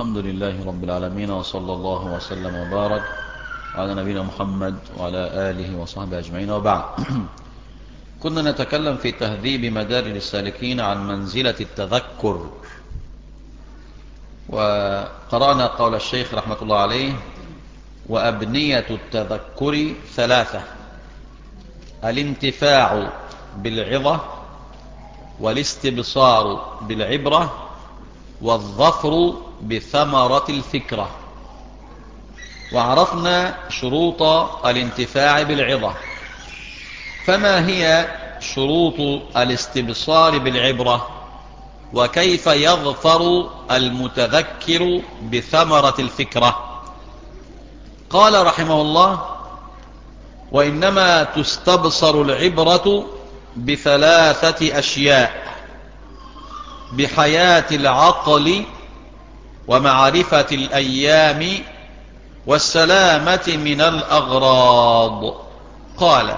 الحمد لله رب العالمين، وصلى الله وسلم وبارك على نبينا محمد وعلى آله وصحبه أجمعين، وبعد. كنا نتكلم في تهذيب مدارج السالكين عن منزلة التذكر، وقرأنا قول الشيخ رحمة الله عليه: وأبنية التذكر ثلاثة: الانتفاع بالعظة، والاستبصار بالعبرة، والظفر بثمرة الفكرة. وعرفنا شروط الانتفاع بالعظة، فما هي شروط الاستبصار بالعبرة؟ وكيف يظفر المتذكر بثمرة الفكرة؟ قال رحمه الله: وإنما تستبصر العبرة بثلاثة أشياء: بحياة العقل، ومعرفة الأيام، والسلامة من الأغراض. قال: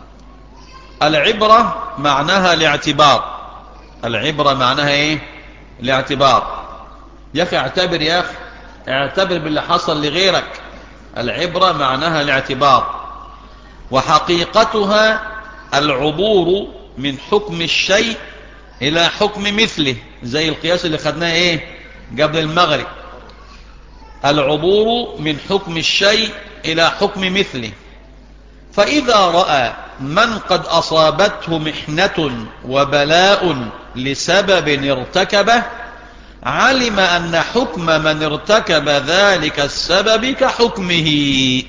العبرة معناها الاعتبار. العبرة معناها ايه؟ الاعتبار. يا أخي اعتبر، يا أخي اعتبر باللي حصل لغيرك. العبرة معناها الاعتبار، وحقيقتها العبور من حكم الشيء إلى حكم مثله، زي القياس اللي خدناه ايه قبل المغرب. العبور من حكم الشيء إلى حكم مثله. فإذا رأى من قد أصابته محنة وبلاء لسبب ارتكبه، علم أن حكم من ارتكب ذلك السبب كحكمه.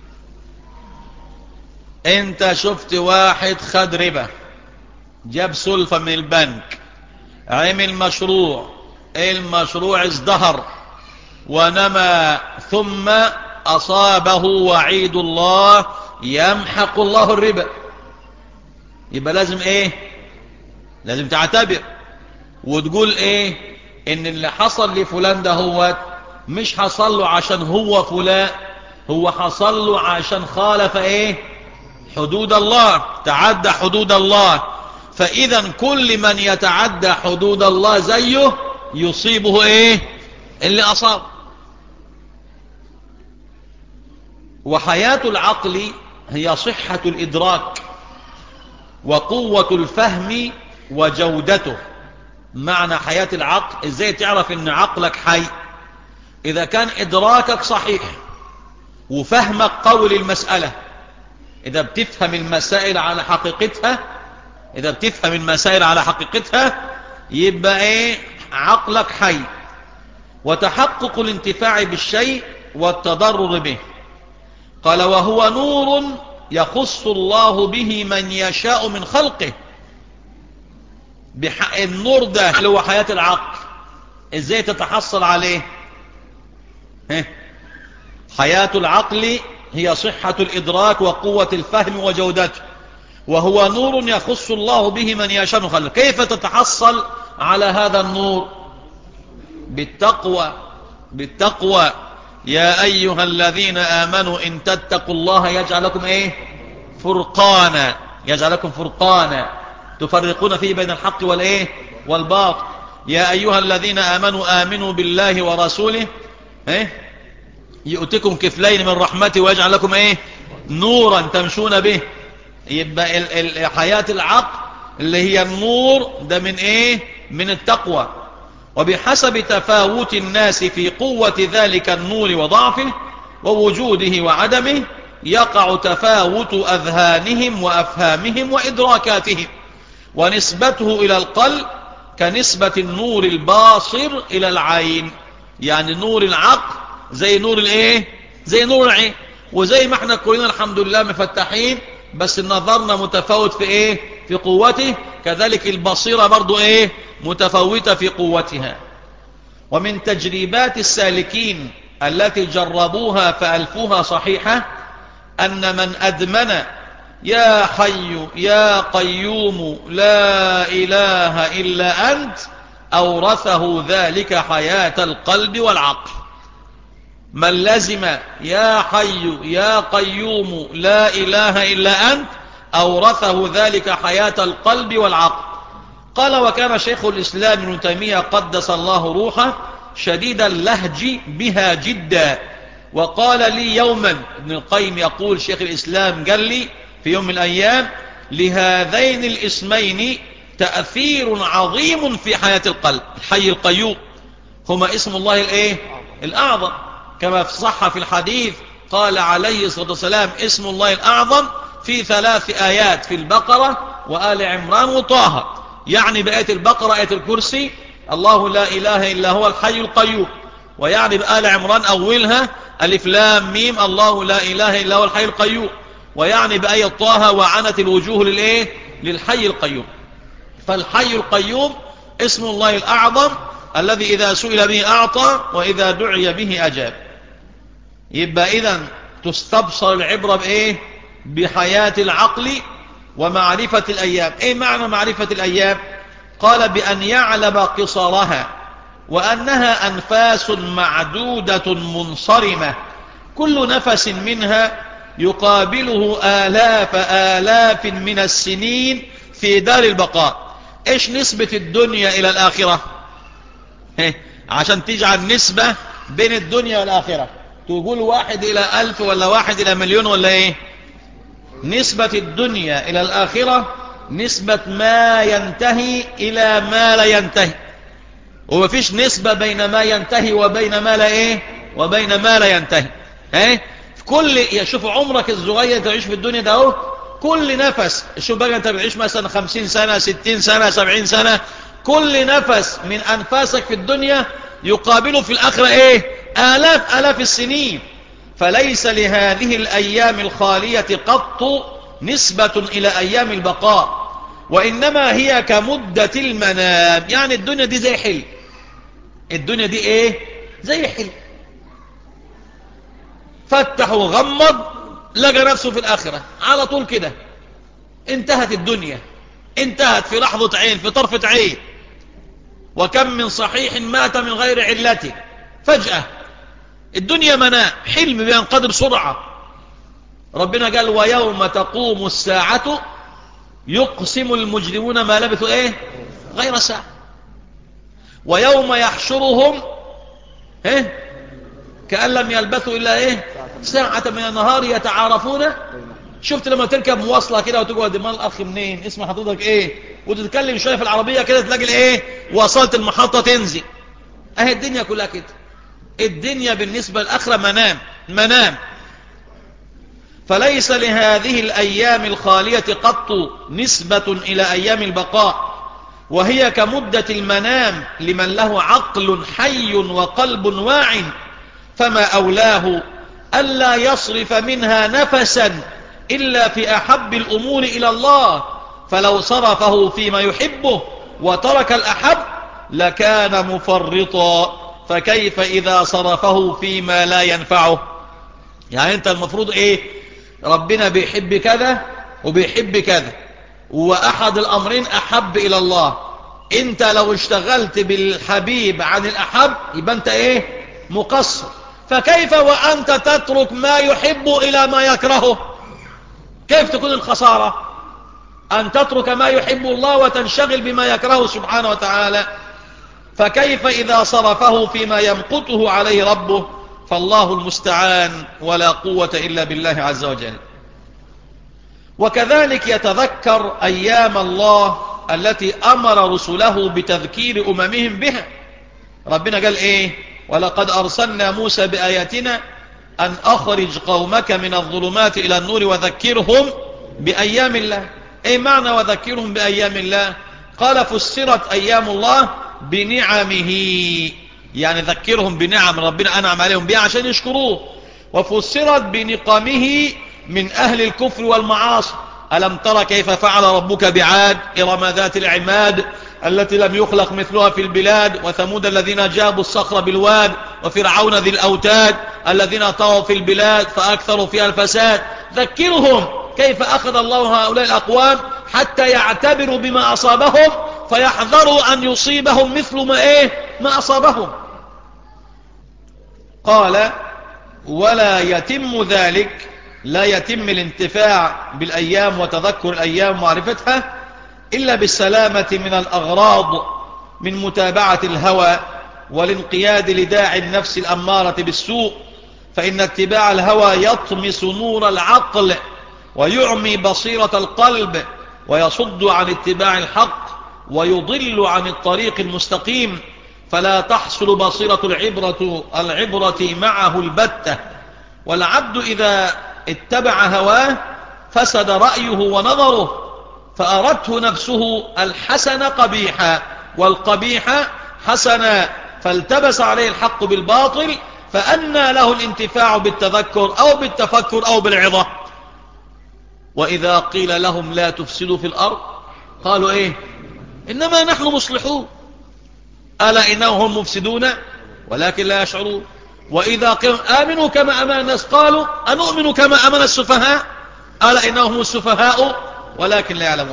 انت شفت واحد خد ربا، جاب سلفة من البنك، عمل مشروع، المشروع ازدهر ونمى، ثم أصابه وعيد الله يمحق الله الربا. يبقى لازم ايه؟ لازم تعتبر وتقول ايه؟ ان اللي حصل لفلان ده هو مش حصل له عشان هو فلان، هو حصل له عشان خالف ايه؟ حدود الله، تعدى حدود الله. فاذا كل من يتعدى حدود الله زيه يصيبه ايه؟ اللي اصاب. وحياة العقل هي صحة الإدراك وقوة الفهم وجودته. معنى حياة العقل، ازاي تعرف ان عقلك حي؟ اذا كان ادراكك صحيح وفهمك قول المسألة. اذا بتفهم المسائل على حقيقتها، اذا بتفهم المسائل على حقيقتها يبقى ايه؟ عقلك حي. وتحقق الانتفاع بالشيء والتضرر به. قال: وهو نور يخص الله به من يشاء من خلقه. النور ده اللي هو حياة العقل، ازاي تتحصل عليه؟ حياة العقل هي صحة الإدراك وقوة الفهم وجودته، وهو نور يخص الله به من يشاء من خلقه. كيف تتحصل على هذا النور؟ بالتقوى. بالتقوى. يا أيها الذين آمنوا إن تتقوا الله يجعل لكم إيه؟ فرقانا. يجعل لكم فرقانا تفرقون فيه بين الحق والإيه؟ والباطل. يا أيها الذين آمنوا آمنوا بالله ورسوله يؤتكم كفلين من رحمته ويجعل لكم إيه؟ نورا تمشون به. يبقى حياة العقل اللي هي النور ده من إيه؟ من التقوى. وبحسب تفاوت الناس في قوة ذلك النور وضعفه ووجوده وعدمه يقع تفاوت أذهانهم وأفهامهم وإدراكاتهم. ونسبته إلى القلب كنسبة النور الباصر إلى العين. يعني نور العقل زي نور الايه؟ زي نور العين. وزي ما احنا كلنا الحمد لله مفتحين، بس نظرنا متفاوت في ايه؟ في قوته. كذلك البصيرة برضو ايه؟ متفاوتة في قوتها. ومن تجريبات السالكين التي جربوها فألفوها صحيحة أن من أدمن يا حي يا قيوم لا إله إلا أنت أورثه ذلك حياة القلب والعقل. من لزم يا حي يا قيوم لا إله إلا أنت أورثه ذلك حياة القلب والعقل. قال: وكان شيخ الإسلام ابن تيمية قدس الله روحه شديد اللهج بها جدا. وقال لي يوما، ابن القيم يقول شيخ الإسلام قال لي في يوم من الأيام: لهذين الاسمين تأثير عظيم في حياة القلب. الحي القيوم هما اسم الله الايه الأعظم، كما صح في الحديث قال عليه الصلاة والسلام: اسم الله الأعظم في 3 آيات في البقرة وآل عمران وطه. يعني بآية البقرة آية الكرسي الله لا إله إلا هو الحي القيوم، ويعني بآل عمران أولها ألف لام ميم الله لا إله إلا هو الحي القيوم، ويعني بآية طه وعنت الوجوه للإيه للحي القيوم. فالحي القيوم اسم الله الأعظم الذي إذا سئل به أعطى وإذا دعي به أجاب. يبقى إذن تستبصر العبرة بإيه؟ بحياة العقل ومعرفة الأيام. إيه معنى معرفة الأيام؟ قال: بأن يعلم قصرها وأنها أنفاس معدودة منصرمة، كل نفس منها يقابله آلاف من السنين في دار البقاء. إيش نسبة الدنيا إلى الآخرة؟ عشان تجعل نسبة بين الدنيا والآخرة تقول 1:1000 ولا 1:1,000,000 ولا إيه؟ نسبة الدنيا إلى الآخرة نسبة ما ينتهي إلى ما لا ينتهي، ومفيش نسبة بين ما ينتهي وبين ما لا إيه وبين ما لا ينتهي. كل شوف عمرك الصغير تعيش في الدنيا ده اهو، كل نفس شوف بقى انت بتعيش مثلا 50 سنة 60 سنة 70 سنة، كل نفس من أنفاسك في الدنيا يقابله في الآخرة إيه؟ آلاف السنين. فليس لهذه الأيام الخالية قط نسبة إلى أيام البقاء، وإنما هي كمدة المنام. يعني الدنيا دي زي حلم، الدنيا دي إيه؟ زي حلم، فتح وغمض لقى نفسه في الآخرة على طول كده، انتهت الدنيا، انتهت في لحظة عين، في طرفة عين. وكم من صحيح مات من غير علته فجأة. الدنيا منام، حلم بينقضي بسرعة. ربنا قال: ويوم تقوم الساعة يقسم المجرمون ما لبثوا ايه غير ساعة. ويوم يحشرهم كأن لم يلبثوا إلا ايه ساعة من النهار يتعارفون. شفت لما تركب مواصلة كده وتقعد: مال الأخ منين، اسم حضرتك ايه، وتتكلم شوية في العربية كده تلاقي الايه وصلت المحطة تنزل. اهي الدنيا كلها كده. الدنيا بالنسبة للآخرة منام. فليس لهذه الأيام الخالية قط نسبة إلى أيام البقاء، وهي كمدة المنام لمن له عقل حي وقلب واع. فما أولاه ألا يصرف منها نفسا إلا في أحب الأمور إلى الله، فلو صرفه فيما يحبه وترك الأحب لكان مفرطا، فكيف إذا صرفه فيما لا ينفعه؟ يعني أنت المفروض إيه؟ ربنا بيحب كذا وبيحب كذا، وأحد الأمرين أحب إلى الله. أنت لو اشتغلت بالحبيب عن الأحب يبقى أنت إيه؟ مقصر. فكيف وأنت تترك ما يحب إلى ما يكرهه؟ كيف تكون الخسارة؟ أن تترك ما يحب الله وتنشغل بما يكرهه سبحانه وتعالى. فكيف إذا صرفه فيما يمقته عليه ربه؟ فالله المستعان، ولا قوة إلا بالله عز وجل. وكذلك يتذكر أيام الله التي أمر رسله بتذكير أممهم بها. ربنا قال إيه؟ ولقد أرسلنا موسى بآياتنا أن أخرج قومك من الظلمات إلى النور وذكرهم بأيام الله. إيه معنى وذكرهم بأيام الله؟ قال: فسرت أيام الله بنعمه، يعني ذكرهم بنعم ربنا أنعم عليهم بها عشان يشكروه. وفسرت بنقمه من أهل الكفر والمعاصي. ألم تر كيف فعل ربك بعاد إرم ذات العماد التي لم يخلق مثلها في البلاد، وثمود الذين جابوا الصخر بالواد، وفرعون ذي الأوتاد الذين طغوا في البلاد فأكثروا فيها الفساد. ذكرهم كيف أخذ الله هؤلاء الأقوام حتى يعتبروا بما أصابهم فيحذروا أن يصيبهم مثل ما أصابهم. قال: ولا يتم ذلك، لا يتم الانتفاع بالأيام وتذكر الأيام ومعرفتها إلا بالسلامة من الأغراض، من متابعة الهوى والانقياد لداعي النفس الأمارة بالسوء، فإن اتباع الهوى يطمس نور العقل ويعمي بصيرة القلب ويصد عن اتباع الحق ويضل عن الطريق المستقيم، فلا تحصل بصيرة العبرة معه البتة. والعبد إذا اتبع هواه فسد رأيه ونظره، فأردته نفسه الحسن قبيحا والقبيح حسنا، فالتبس عليه الحق بالباطل، فأنى له الانتفاع بالتذكر أو بالتفكر أو بالعظة. وإذا قيل لهم لا تفسدوا في الأرض قالوا إيه؟ إنما نحن مصلحون. ألا إنهم هم مفسدون ولكن لا يشعرون. وإذا قيل آمنوا كما آمن الناس قالوا أنؤمن كما آمن السفهاء. ألا إنهم هم السفهاء ولكن لا يعلمون.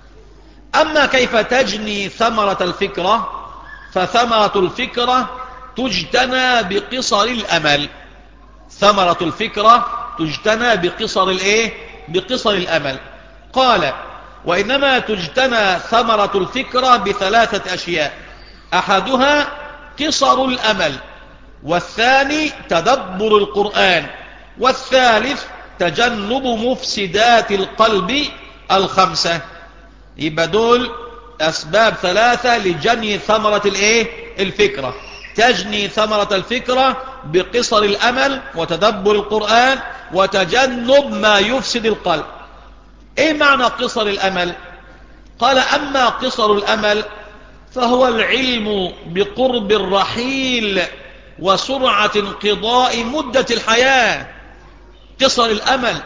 أما كيف تجني ثمرة الفكرة، فثمرة الفكرة تجتنى بقصر الأمل. ثمرة الفكرة تجتنى بقصر الإيه؟ بقصر الأمل. قال وإنما تجتنى ثمرة الفكرة بثلاثة أشياء: أحدها قصر الأمل، والثاني تدبر القرآن، والثالث تجنب مفسدات القلب الخمسة. يبقى دول أسباب ثلاثة لجني ثمرة الإيه؟ الفكرة. تجني ثمرة الفكرة بقصر الأمل وتدبر القرآن وتجنب ما يفسد القلب. إيه معنى قصر الأمل؟ قال أما قصر الأمل فهو العلم بقرب الرحيل وسرعة انقضاء مدة الحياة. قصر الأمل،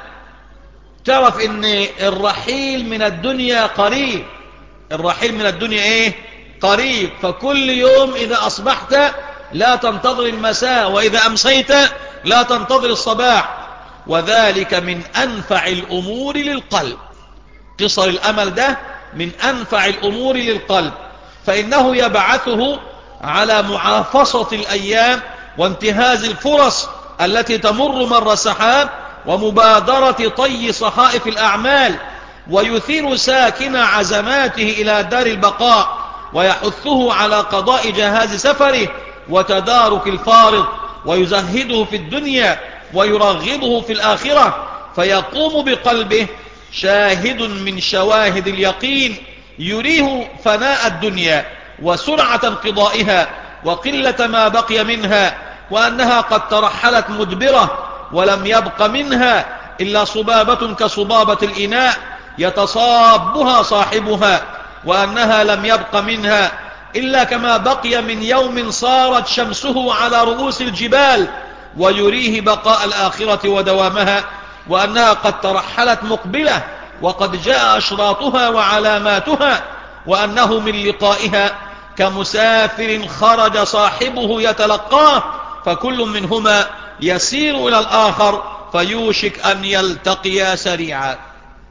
تعرف ان الرحيل من الدنيا قريب. الرحيل من الدنيا ايه؟ قريب. فكل يوم إذا أصبحت لا تنتظر المساء، وإذا أمسيت لا تنتظر الصباح، وذلك من أنفع الأمور للقلب. قصر الأمل ده من أنفع الأمور للقلب، فإنه يبعثه على معافصة الأيام وانتهاز الفرص التي تمر مر السحاب ومبادرة طي صحائف الأعمال، ويثير ساكن عزماته إلى دار البقاء، ويحثه على قضاء جهاز سفره وتدارك الفارض، ويزهده في الدنيا ويرغبه في الآخرة، فيقوم بقلبه شاهد من شواهد اليقين يريه فناء الدنيا وسرعة انقضائها وقلة ما بقي منها، وأنها قد ترحلت مدبرة ولم يبق منها إلا صبابة كصبابة الإناء يتصابها صاحبها، وأنها لم يبق منها إلا كما بقي من يوم صارت شمسه على رؤوس الجبال ويريه بقاء الآخرة ودوامها، وأنها قد ترحلت مقبلة وقد جاء أشراطها وعلاماتها، وأنه من لقائها كمسافر خرج صاحبه يتلقاه، فكل منهما يسير إلى الآخر فيوشك أن يلتقيا سريعا.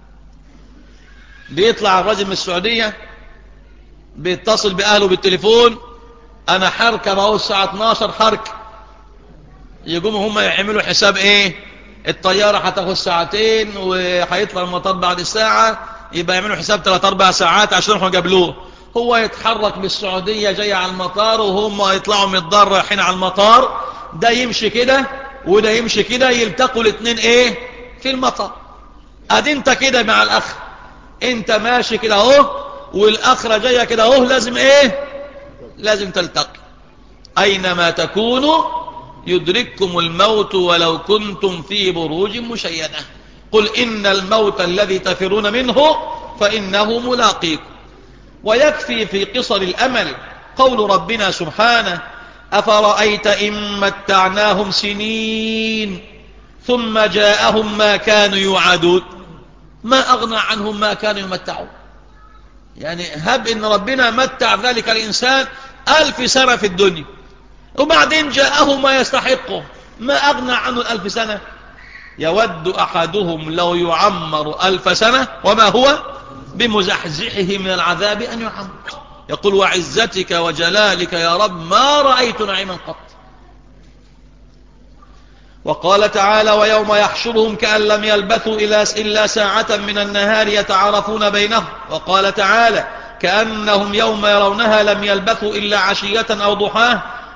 بيطلع الرجل من السعودية بيتصل بأهله بالتليفون: أنا حركب أهو الساعة 12 حركة. يقوموا هم يعملوا حساب إيه؟ الطيارة هتاخد ساعتين وهيطلع المطار بعد الساعة، يبقى يعملوا حساب 3-4 ساعات عشان يروحوا يقابلوه. هو يتحرك بالسعودية جاي على المطار، وهم يطلعوا من الدار رايحين على المطار، ده يمشي كده وده يمشي كده، يلتقوا الاثنين ايه؟ في المطار. ادي انت كده مع الاخ، انت ماشي كده اهو والاخرة جاية كده اهو، لازم ايه؟ لازم تلتقي. اينما تكونوا يدرككم الموت ولو كنتم في بروج مشيدة. قل إن الموت الذي تفرون منه فإنه ملاقيكم. ويكفي في قصر الأمل قول ربنا سبحانه: أفرأيت إن متعناهم سنين ثم جاءهم ما كانوا يوعدون. ما أغنى عنهم ما كانوا يمتعون. يعني هب إن ربنا متع ذلك الإنسان 1000 سنة في الدنيا، وبعدين جاءه ما يستحقه، ما أغنى عنه 1000 سنة. يود أحدهم لو يعمر 1000 سنة وما هو بمزحزحه من العذاب أن يعمر. يقول: وعزتك وجلالك يا رب ما رأيت نعيما قط. وقال تعالى: ويوم يحشرهم كأن لم يلبثوا إلا ساعة من النهار يتعارفون بينهم. وقال تعالى: كأنهم يوم يرونها لم يلبثوا إلا عشية أو ضحاها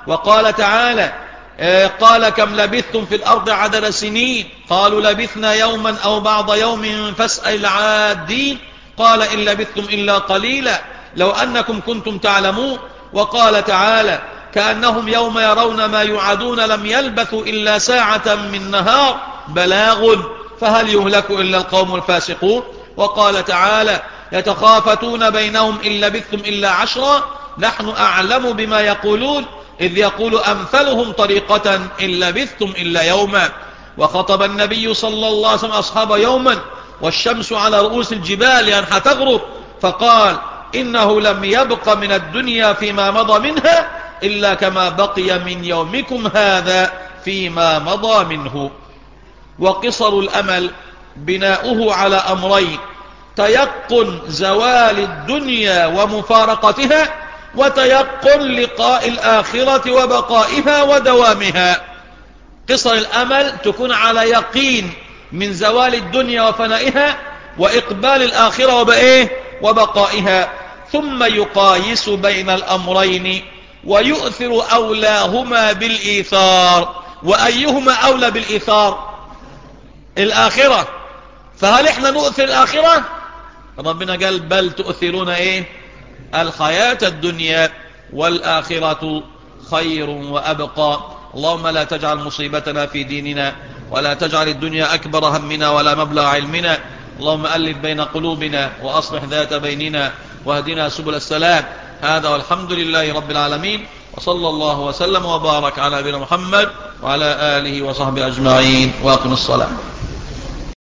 وقال تعالى قال كم لبثتم في الأرض عدد سنين قالوا لبثنا يوما أو بعض يوم فاسأل العادين قال إن لبثتم إلا قليلا لو أنكم كنتم تعلمون. وقال تعالى كأنهم يوم يرون ما يوعدون لم يلبثوا إلا ساعة من نهار بلاغ فهل يهلك إلا القوم الفاسقون. وقال تعالى يتخافتون بينهم إن لبثتم إلا عشرا نحن أعلم بما يقولون إذ يقول أمثلهم طريقة إن لبثتم إلا يوما. وخطب النبي صلى الله عليه وسلم أصحاب يوما والشمس على رؤوس الجبال أنها تغرب فقال إنه لم يبق من الدنيا فيما مضى منها إلا كما بقي من يومكم هذا فيما مضى منه. وقصر الأمل بناؤه على أمرين تيقن زوال الدنيا ومفارقتها وتيقن لقاء الآخرة وبقائها ودوامها. قصر الأمل تكون على يقين من زوال الدنيا وفنائها وإقبال الآخرة وبقائها ثم يقايس بين الأمرين ويؤثر أولاهما بالإيثار. وأيهما أولى بالإيثار؟ الآخرة. فهل احنا نؤثر الآخرة؟ ربنا قال بل تؤثرون الحياة الدنيا والآخرة خير وأبقى. اللهم لا تجعل مصيبتنا في ديننا ولا تجعل الدنيا أكبر همنا ولا مبلغ علمنا. اللهم ألف بين قلوبنا وأصلح ذات بيننا واهدنا سبل السلام. هذا والحمد لله رب العالمين وصلى الله وسلم وبارك على نبينا محمد وعلى آله وصحبه أجمعين. وأقم الصلاة.